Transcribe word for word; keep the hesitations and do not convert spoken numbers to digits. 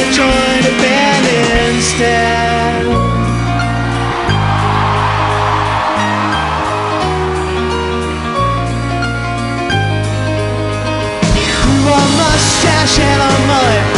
to join a band instead. One mustache and a mullet,